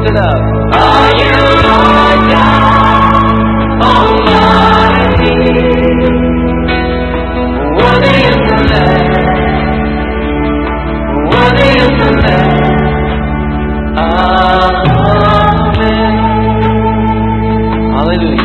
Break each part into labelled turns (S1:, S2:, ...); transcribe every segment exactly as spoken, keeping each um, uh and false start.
S1: it up.
S2: Are you Lord God Almighty? Worthy is the Lamb. Worthy is the Lamb. Amen.
S1: Hallelujah.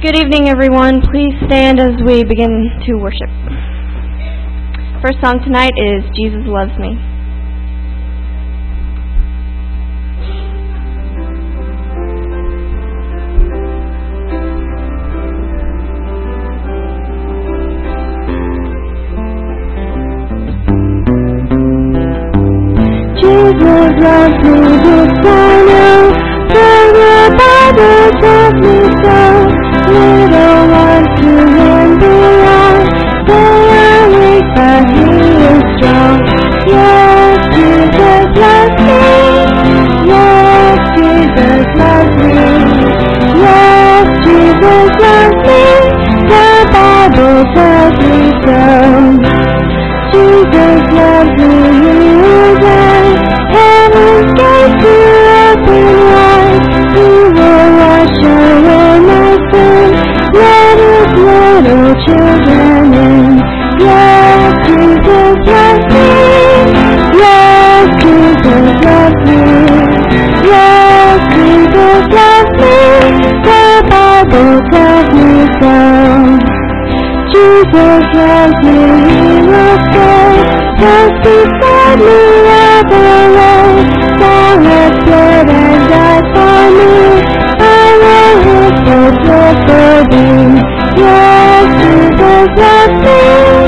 S1: Good evening, everyone. Please stand as we begin to worship. First song tonight is Jesus Loves Me.
S3: Jesus loves me, this I know, for the Bible tells me so. Little ones to him belong, they are weak but he is strong. Yes, Jesus loves me, yes, Jesus loves me, yes, Jesus loves me, the Bible tells me so. Jesus loves me, he is I, heaven's gates are open wide, he will wash away my sin, let his little children in. Yes, Jesus loves me, yes, Jesus loves me, yes, Jesus loves me, the Bible tells me so. Jesus loves me, he will stay, just beside me all the way. Thou hast bled and died for me, I will his footsteps obey. Yes, Jesus loves me,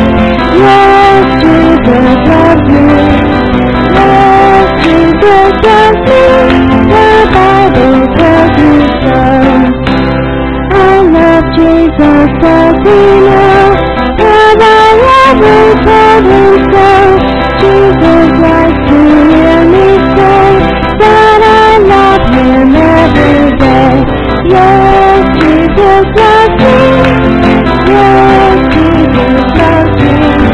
S3: yes, Jesus loves me, yes, Jesus loves me, the Bible tells me so. I love Jesus, does he know? Have I ever told him so? Jesus likes to hear me say that I love him every day. Yes, Jesus loves me. Yes, Jesus loves me.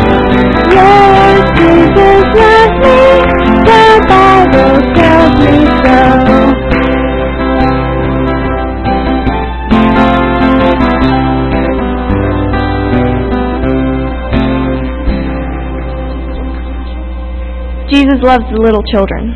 S3: Yes, Jesus loves me. The Bible tells me so.
S1: Jesus loves the little children.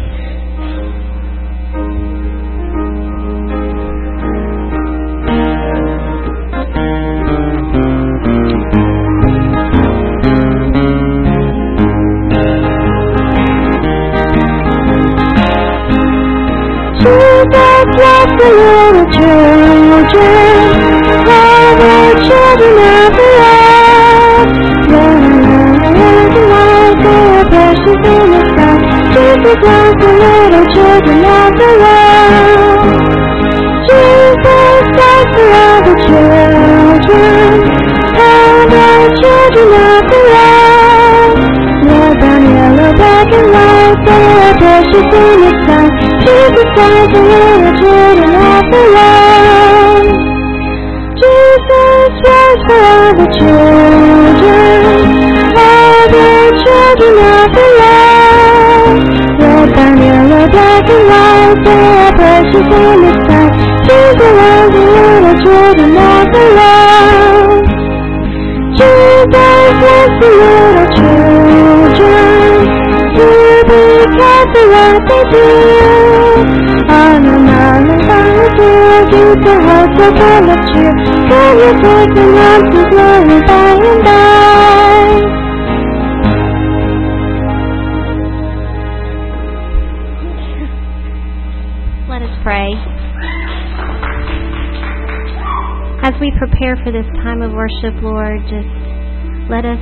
S3: Jesus loves the little children, all the children of the world. Let the light, they are precious in the sky. Jesus loves the little children of the world. Jesus loves the other children, all the children of the world. Red, brown, yellow, black, and white, they are precious in the sky. Jesus loves the little children of the world. Jesus loves for all the children, all the children of the world. Red, brown, yellow, black, and white, they are precious in the sky. Jesus loves the little children of the world. Jesus loves the little children, to be careful what they do. On a mountain, on a hill, deep the hearts are full of cheer. Can you take them on to glory by and by?
S4: Let us pray. As we prepare for this time of worship, Lord, just let us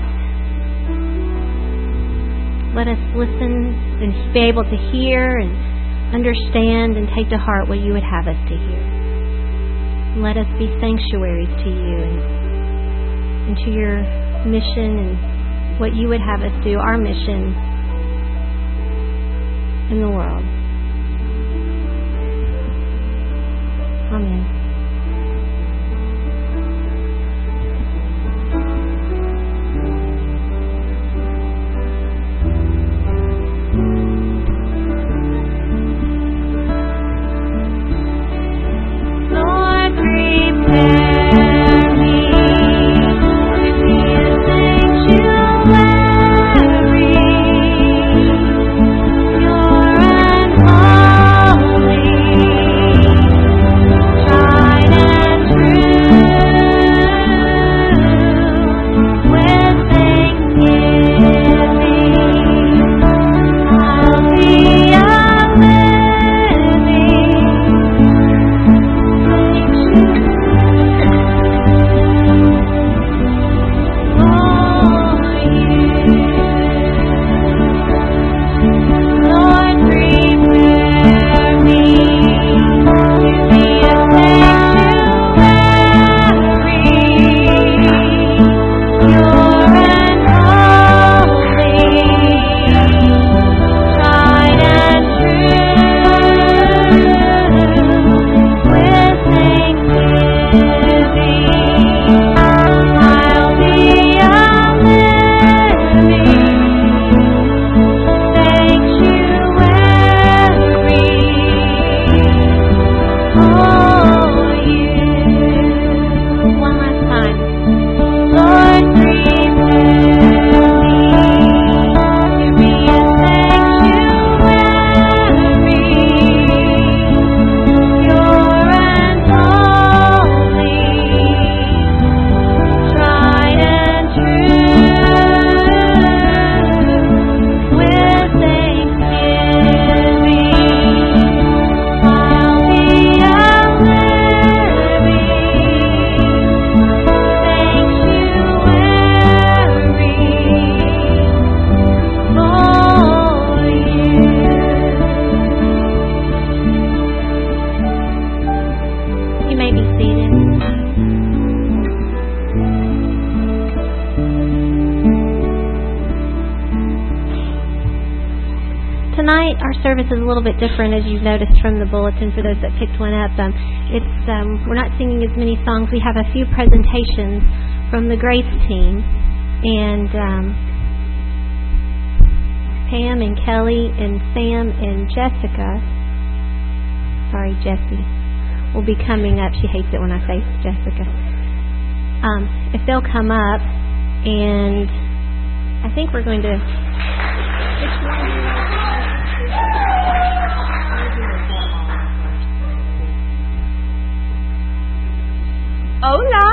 S4: let us listen and be able to hear and understand and take to heart what you would have us to hear. Let us be sanctuaries to you and, and to your mission and what you would have us do, our mission in the world. Amen.
S3: You're
S4: tonight our service is a little bit different, as you've noticed from the bulletin. For those that picked one up, um, it's um, we're not singing as many songs. We have a few presentations from the Grace team, and um, Pam and Kelly and Sam and Jessica. Sorry, Jessie, will be coming up. She hates it when I say Jessica. Um, if they'll come up, and I think we're going to. Which one?
S5: Hola.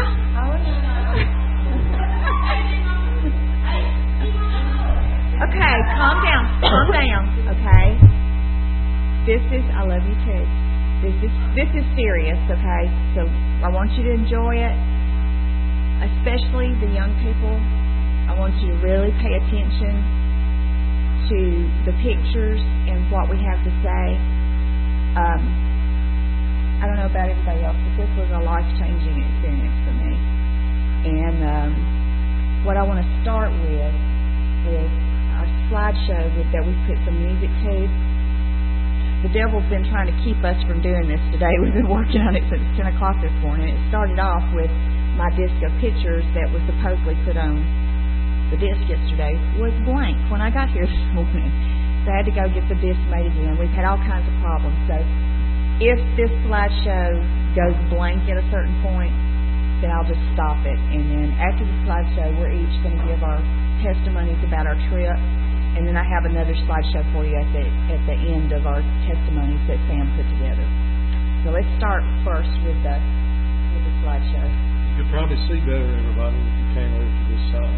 S5: Okay, calm down. Calm down. Okay. This is I love you too. This is this is serious. Okay, so I want you to enjoy it, especially the young people. I want you to really pay attention to the pictures and what we have to say. Um, I don't know about everybody else, but this was a life-changing experience for me. And um, what I want to start with is our slideshow with, that we put some music to. The devil's been trying to keep us from doing this today. We've been working on it since ten o'clock this morning. It started off with my disc of pictures that was supposedly put on the disc yesterday was blank when I got here this morning. So I had to go get the disc made again. We've had all kinds of problems. So if this slideshow goes blank at a certain point, then I'll just stop it. And then after the slideshow, we're each going to give our testimonies about our trip. And then I have another slideshow for you at the at the end of our testimonies that Sam put together. So let's start first with the with the slideshow.
S6: You could probably see better, everybody, if you came over to this side.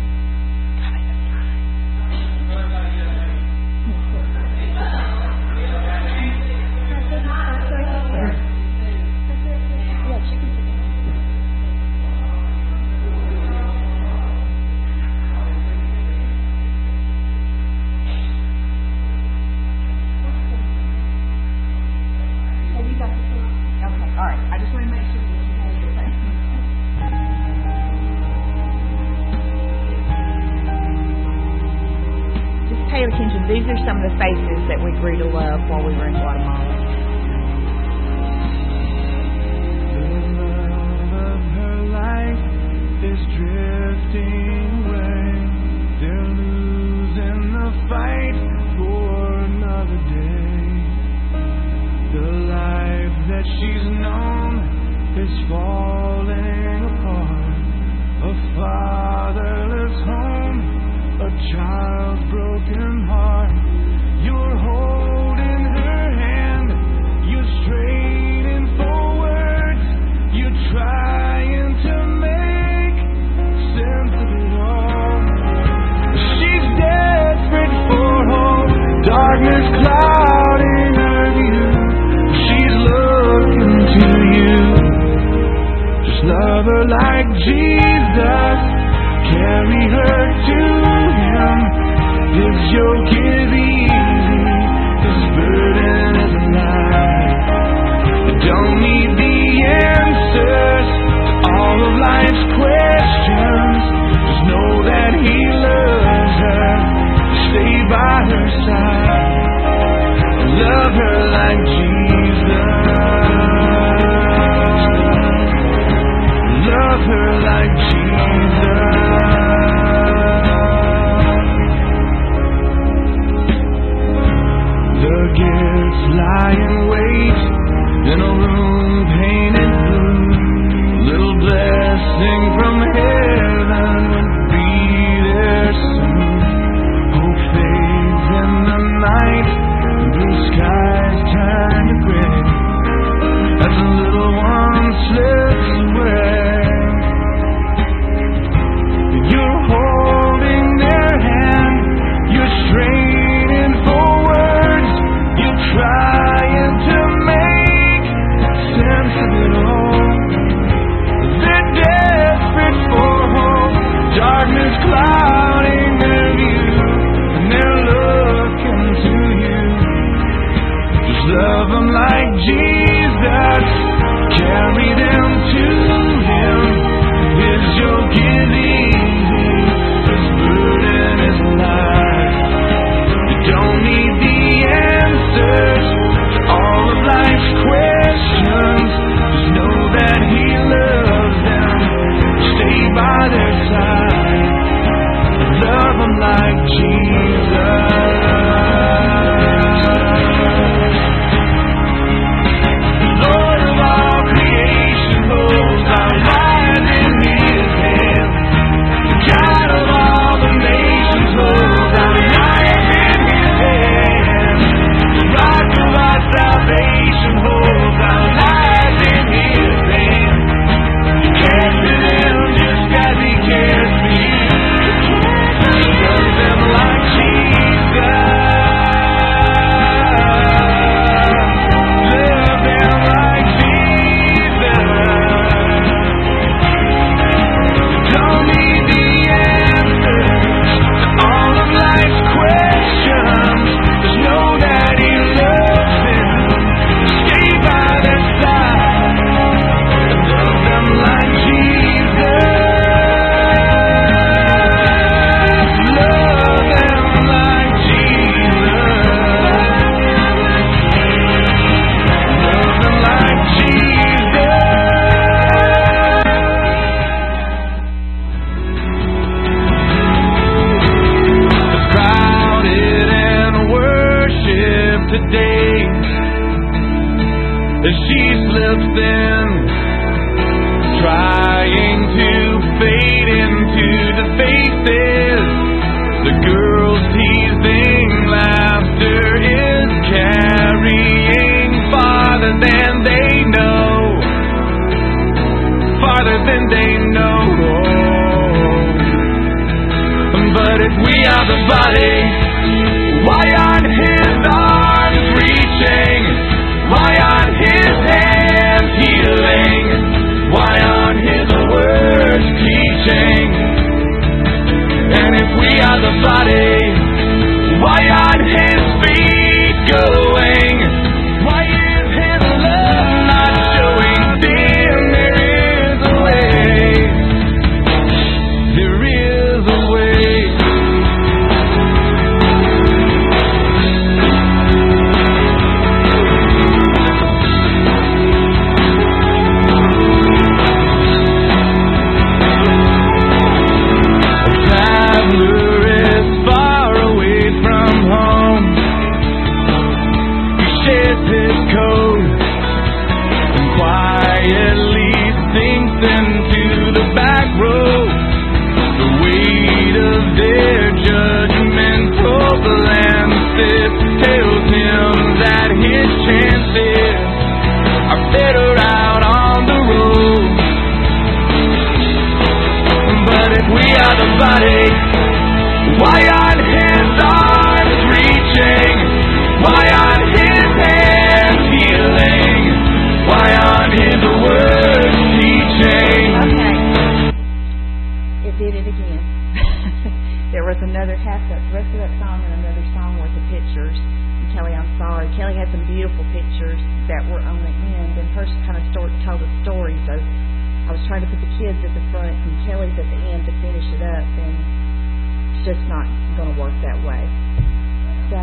S5: These are some of the faces that we grew to love while we were in Guatemala.
S2: The love of her life is drifting away. They're losing the fight for another day. The life that she's known is falling apart. A fatherless home, a child's broken heart. You're holding her hand, you're straining forward, you're trying to make sense of it all. She's desperate for hope, darkness clouding her view. She's looking to you. Just love her like Jesus, carry her to Him. His yoke is easy, His burden is light. You don't need the answers to all of life's questions. Just know that He loves her. Stay by her side. Love her like Jesus. Love her like Jesus. The gifts lie in wait in a room painted blue. Little blessing from heaven would be there soon. Hope fades in the night, blue skies turn to gray as the little one slips away. You're holding their hand, you're straining forwards, you're trying to make sense of it all. They're desperate for hope, darkness clouding their view, and they're looking to you. Just love them like Jesus, carry them to Him. His yoke is easy, His burden is light. You don't need the answer She slips in, trying to fade into the faces. The girls teasing laughter is carrying farther than they know, farther than they know. But if we are the body, why aren't His arms reaching? Why aren't His hands healing? Why aren't His words teaching? And if we are the body, why aren't His feet going? Why is His love not showing? Then there is a way. There is a way. Why aren't His arms reaching? Why aren't His hands healing? Why aren't His words teaching?
S5: Okay. It did it again. There was another half the rest of that song and another song worth of pictures. And Kelly, I'm sorry. Kelly had some beautiful pictures that were on the end, and hers kind of story, told a story. So I was trying to put the kids at the front and Kelly's at the end to finish it up, and it's just not going to work that way. So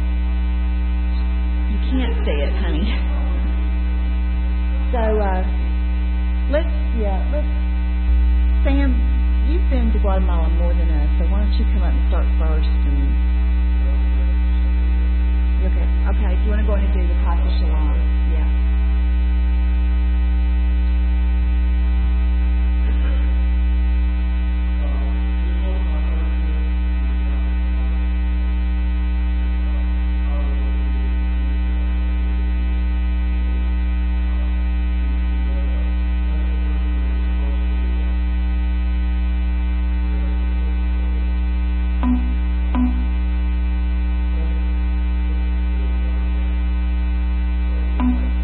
S5: you can't say it, honey. So uh, let's, yeah, let's, Sam, you've been to Guatemala more than us, so why don't you come up and start first? And okay, okay. Do you want to go ahead and do the Casa Shalom? Yeah.
S3: Thank you.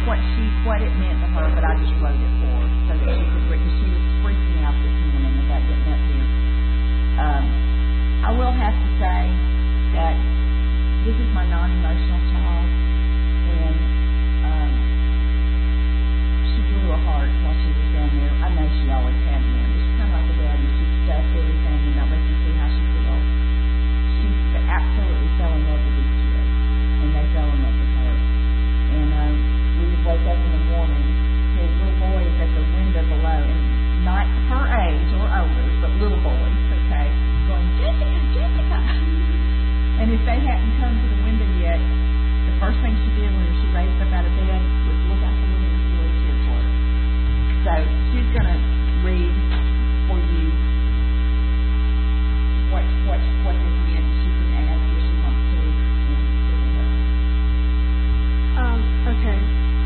S5: what she what it meant to her, but I just wrote it for her so that she could read, because she was freaking out this morning about getting up here. Um, I will have to say that this is my non-emotional child, and um, she grew a heart while she was down there. I know she always had one. She's kind of like a daddy. She stuffed everything and not let you see how she feels. She absolutely fell in love with these kids, and they fell in love with her. And um, we would wake up in the morning, his little boy is at the window below, and not her age or older, but little boys, okay, going, Jessica, Jessica. And if they hadn't come to the window yet, the first thing she did when she raised up out of bed was look out the window and see what cheer for her. So she's going to read for you what what what this meant. She can add if she wants to.
S3: Um, okay.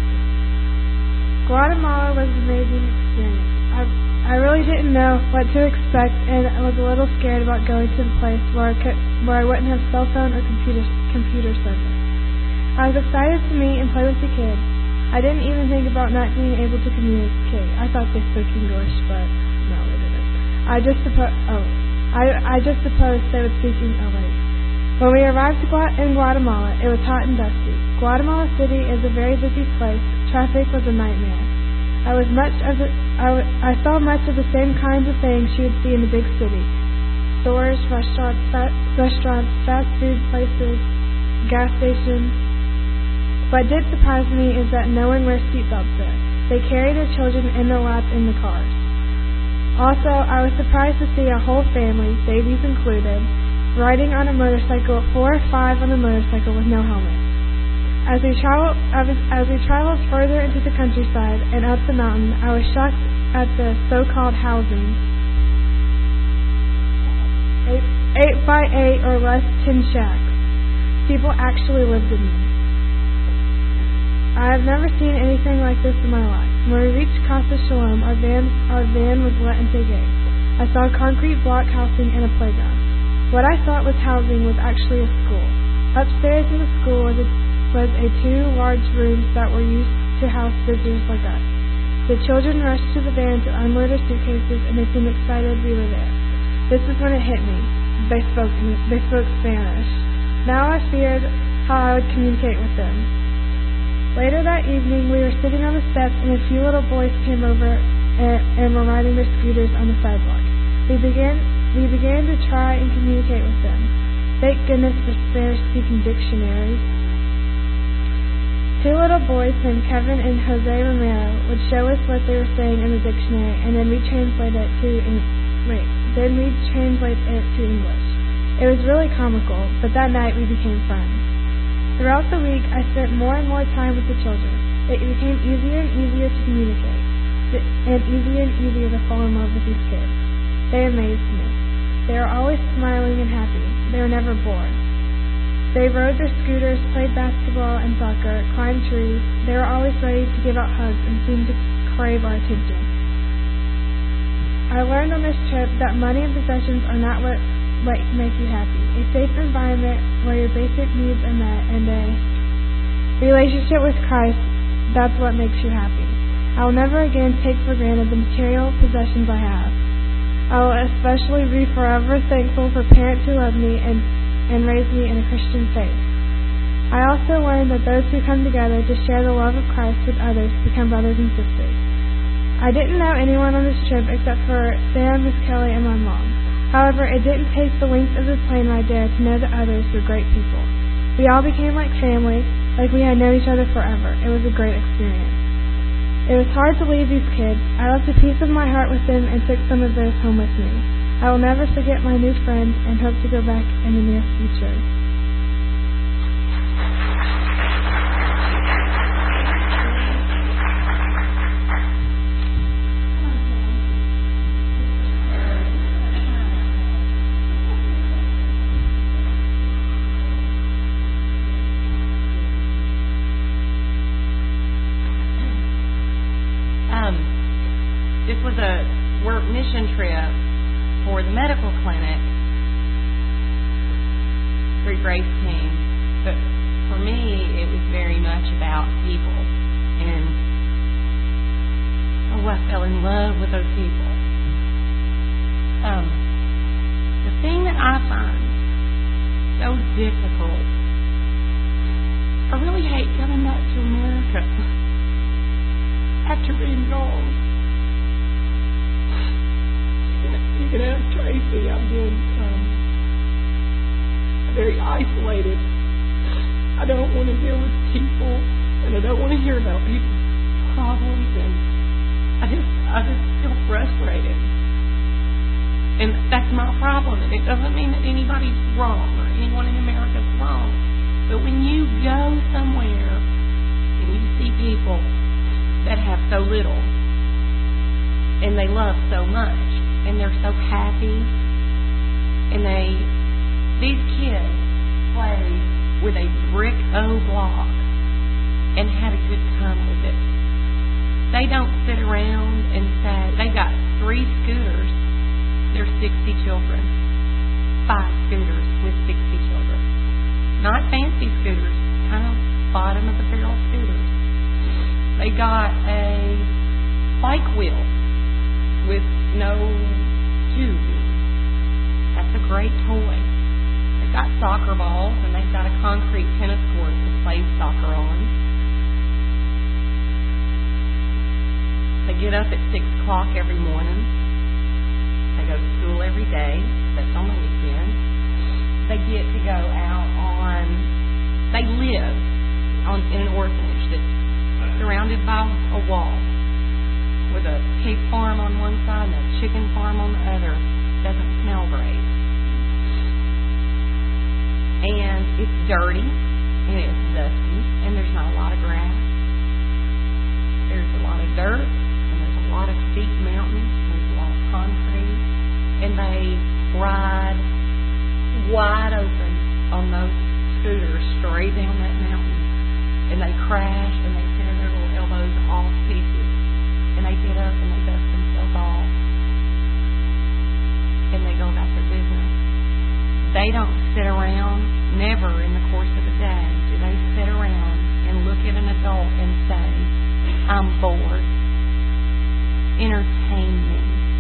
S3: Guatemala was an amazing experience. I I really didn't know what to expect, and I was a little scared about going to a place where I could, where I wouldn't have cell phone or computer computer service. I was excited to meet and play with the kids. I didn't even think about not being able to communicate. I thought they spoke English, but no, they didn't. I just supposed oh, I I just supposed they would speak English. Oh, wait. When we arrived in Guatemala, it was hot and dusty. Guatemala City is a very busy place. Traffic was a nightmare. I was much of the, I, w- I saw much of the same kinds of things you would see in a big city: stores, restaurants, fa- restaurants, fast food places, gas stations. What did surprise me is that no one wears seatbelts there. They carry their children in their laps in the cars. Also, I was surprised to see a whole family, babies included, riding on a motorcycle, four or five on a motorcycle with no helmet. As we traveled, as we traveled further into the countryside and up the mountain, I was shocked at the so-called housing. Eight, eight by eight or less tin shacks. People actually lived in them. I have never seen anything like this in my life. When we reached Casa Shalom, our van, our van was let into a gate. I saw concrete block housing and a playground. What I thought was housing was actually a school. Upstairs in the school was a was a two large rooms that were used to house visitors like us. The children rushed to the van to unload their suitcases, and they seemed excited we were there. This is when it hit me. They spoke they spoke Spanish. Now I feared how I would communicate with them. Later that evening, we were sitting on the steps, and a few little boys came over and, and were riding their scooters on the sidewalk. We began we began to try and communicate with them. Thank goodness for Spanish-speaking dictionaries. Two little boys named Kevin and Jose Romero would show us what they were saying in the dictionary, and then we translate it to wait, then we translate it to English. It was really comical, but that night we became friends. Throughout the week, I spent more and more time with the children. It became easier and easier to communicate, and easier and easier to fall in love with these kids. They amazed me. They were always smiling and happy. They were never bored. They rode their scooters, played basketball and soccer, climbed trees. They were always ready to give out hugs and seemed to crave our attention. I learned on this trip that money and possessions are not what, what make you happy. A safe environment where your basic needs are met and a relationship with Christ, that's what makes you happy. I will never again take for granted the material possessions I have. I will especially be forever thankful for parents who love me and and raised me in a Christian faith. I also learned that those who come together to share the love of Christ with others become brothers and sisters. I didn't know anyone on this trip except for Sam, Miss Kelly, and my mom. However, it didn't take the length of the plane ride there to know that others were great people. We all became like family, like we had known each other forever. It was a great experience. It was hard to leave these kids. I left a piece of my heart with them and took some of theirs home with me. I will never forget my new friends and hope to go back in the near future.
S7: Um, this was a work mission trip for the medical clinic through Grace Team. But for me, it was very much about people And oh, I fell in love with those people. Um, the thing that I find so difficult, I really hate coming back to America after being gone. You can ask Tracy. I've been um, very isolated. I don't want to deal with people, and I don't want to hear about people's problems, and I just, I just feel frustrated. And that's my problem. And it doesn't mean that anybody's wrong or anyone in America's wrong. But when you go somewhere and you see people that have so little and they love so much and they're so happy and they, these kids played with a brick O block and had a good time with it. They don't sit around and say, they got three scooters. There's sixty children. Five scooters with sixty children. Not fancy scooters, kind of bottom of the barrel scooters. They got a bike wheel with no tubing. That's a great toy. They've got soccer balls, and they've got a concrete tennis court to play soccer on. They get up at six o'clock every morning. They go to school every day. That's on the weekend. They get to go out on... They live on in an orphanage that's surrounded by a wall with a pig farm on one side and a chicken farm on the other. Doesn't smell great. And it's dirty and it's dusty and there's not a lot of grass. There's a lot of dirt and there's a lot of steep mountains. There's a lot of concrete. And they ride wide open on those scooters straight down that mountain. And they crash and they tear their little elbows off pieces. And they get up and they dust themselves off. And they go about their business. They don't sit around, never in the course of the day, do they sit around and look at an adult and say, I'm bored. Entertain me.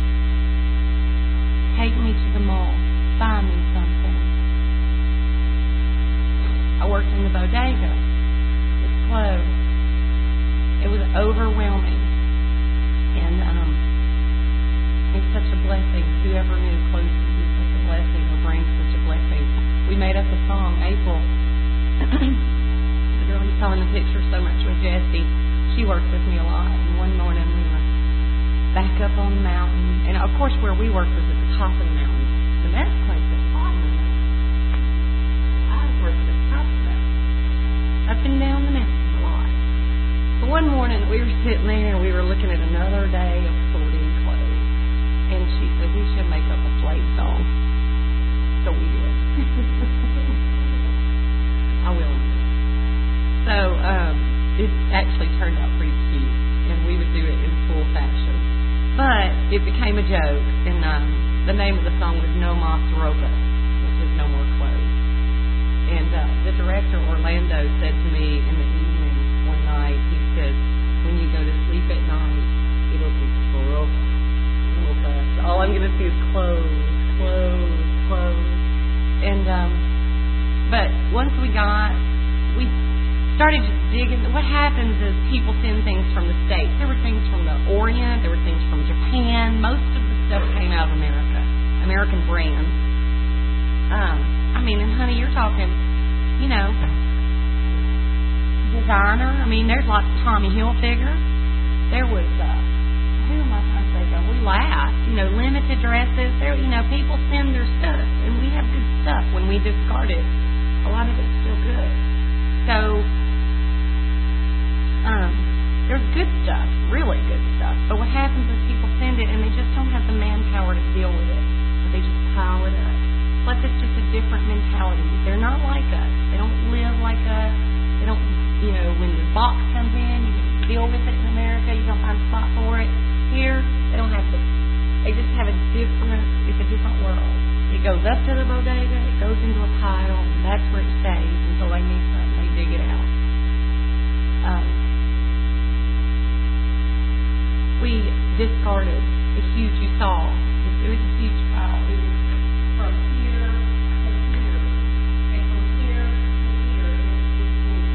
S7: Take me to the mall. Buy me something. I worked in the bodega. It's closed. It was overwhelming. And um, it's such a blessing. Whoever knew clothes could be such a blessing or bring such a blessing. We made up a song, April. The girl you saw in the picture so much was Jessie. She worked with me a lot. And one morning we were back up on the mountain. And of course where we worked was at the top of the mountain. The next place was at the bottom of the mountain. I worked at the top of the mountain. Up and down the mountain a lot. So one morning we were sitting there and we were looking at another day of sorting clothes. And she said we should make up a Slade song. So we did. I will. So um, it actually turned out pretty cute. And we would do it in full fashion. But it became a joke, and um, the name of the song was No Mas Ropa, which is no more clothes. And uh, the director, Orlando, said to me in the evening one night, he said, when you go to sleep at night, it'll be ropa, ropa. So all I'm going to see is clothes, clothes, clothes. And, um, but once we got, we started just digging. What happens is people send things from the States. There were things from the Orient. There were things from Japan. Most of the stuff came out of America. American brands. Um, I mean, and honey, you're talking, you know, designer. I mean, there's lots of Tommy Hilfiger. There was, uh, who am I trying to think of? We laughed. You know, limited dresses. There, you know, people send their stuff. And we have good stuff when we discard it. A lot of it's still good. So, um, there's good stuff, really good stuff. But what happens is people send it and they just don't have the manpower to deal with it. So they just pile it up. Plus, it's just a different mentality. They're not like us. They don't live like us. They don't, you know, when the box comes in, you can deal with it in America. You don't find a spot for it. Here, they don't have to. They just have a different, it's a different world. It goes up to the bodega, it goes into a pile, and that's where it stays until they need something. Dig it out. Um,
S8: discarded. It's huge. You saw. It, it was a huge pile. It was from here to here, and from here to here. And it was this huge.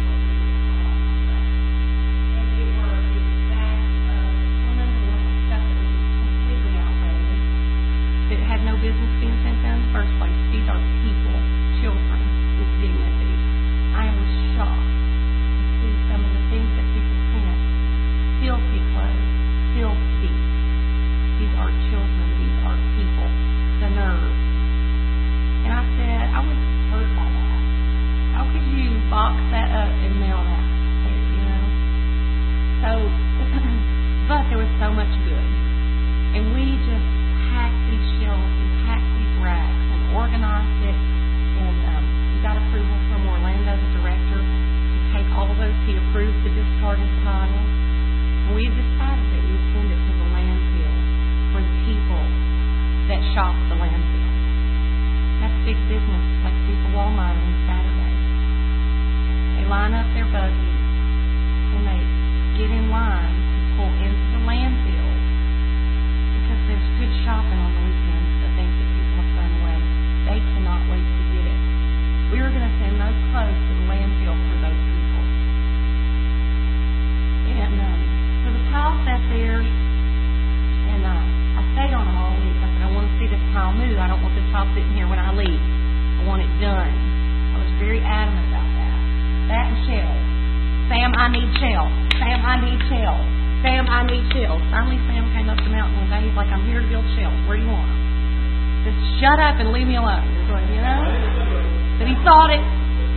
S8: And it were it was bags of one under one stuff that was just completely outdated. That had no business being sent there in the first place. These are people, children with dignity. I was shocked to see some of the things that people sent. Filthy clothes, filthy. These are children. These are people. The nerve. And I said, I was hurt by that. How could you box that up and mail that? You know? So, but there was so much good. And we just packed these shelves and packed these racks and organized it. And um, we got approval from Orlando, the director, to take all of those. He approved the discarded titles. And we decided that we would send it to the landfill for the people that shop the landfill. That's big business. Like people Walmart on Saturday. They line up their buggies and they get in line to pull into the landfill because there's good shopping on the weekends, the things that people have thrown away. They cannot wait to get it. We were going to send those clothes to the landfill for those people. And um, so the tile sat there, and uh, I stayed on them all week. I said, I want to see this tile move. I don't want this tile sitting here when I leave. I want it done. I was very adamant about that. That and shells. Sam, I need shells. Sam, I need shells. Sam, I need shells. Finally, Sam came up the mountain one day. He's like, I'm here to build shells. Where do you want them? Just shut up and leave me alone. You know? But he thought it.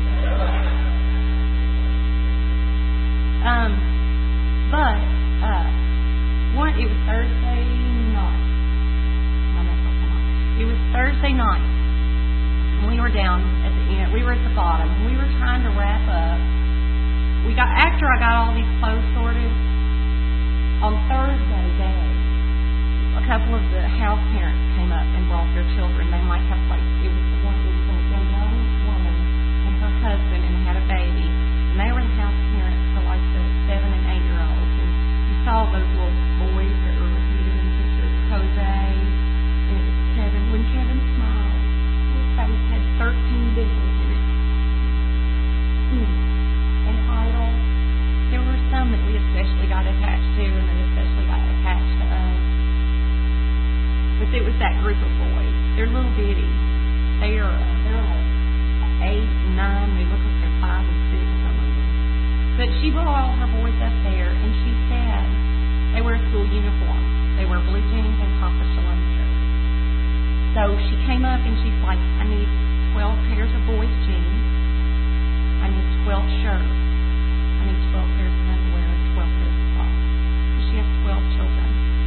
S8: Um, but uh, one, it was Thursday night. My next one came on. It was Thursday night, and we were down at the end. We were at the bottom, and we were trying to wrap up. We got after I got all these clothes sorted on Thursday day. A couple of the house parents came up and brought their children. They might have like it was the one. It was a young woman and her husband, and they had a baby, and they were the house parents for like the seven and eight year olds. And you saw those little boys that were repeated in pictures. Jose, and it was Kevin. When Kevin smiled, his face had thirteen dimples in it. Mm. And Idle, there were some that we especially got attached to, and that especially got attached to us. But it was that group of boys. They're little bitty. They are uh, they're like eight, nine. They look like they're five and six, some of them. But she brought all her boys up there, and she said they wear school uniforms. They wear blue jeans and Papa Shalom shirts. So she came up and she's like, I need twelve pairs of boys' jeans. I need twelve shirts. I need twelve pairs of underwear and twelve pairs of socks. She has twelve children.